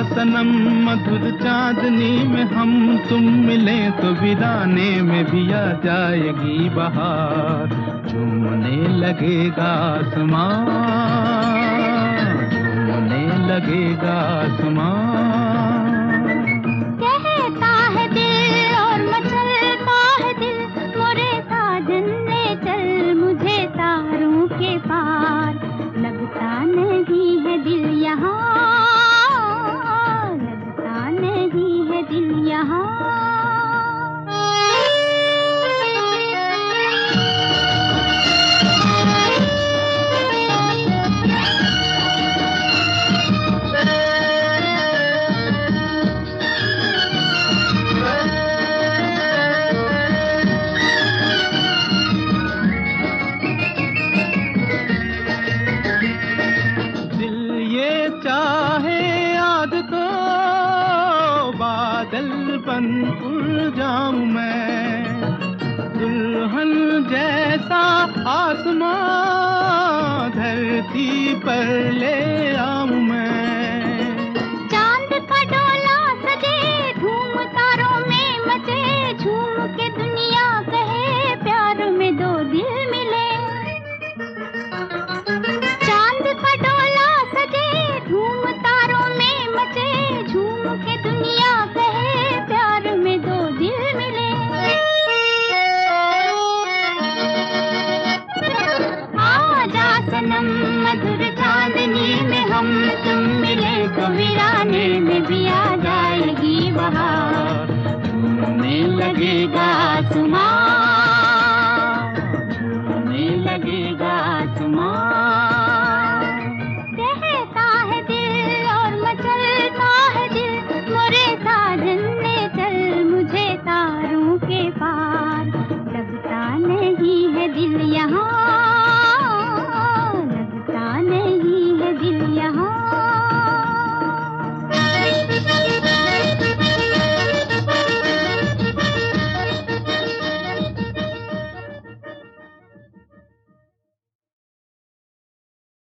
सनम मधुर चांदनी में हम तुम मिले तो वीराने में भी आ जाएगी बहार। झूमने लगेगा आसमां, झूमने लगेगा आसमां। कहता है दिल और मचलता है दिल, मोरे साजन ले चल मुझे तारों के पार। लगता नहीं है दिल यहाँ, लगता नहीं है दिल यहाँ। बादल बन उड़ जाऊं मैं, दुल्हन जैसा आसमां धरती पर ले आऊं मैं। चांद का डोला सजे धूम तारों में मचे, झूम के दुनिया कहे प्यार में दो दिल मिले। चांद का डोला सजे धूम तारों में मचे, झूम के दुनिया कहे प्यार में दो दिल मिले। आजा सनम मधुर चांदनी में हम तुम मिले तो वीराने में भी आ जाएगी बहार। झूमने लगेगा आसमां, झूमने लगेगा आसमां। कहता है दिल और मचलता है दिल, मोरे साजन ले चल मुझे तारों के पार। लगता नहीं है दिल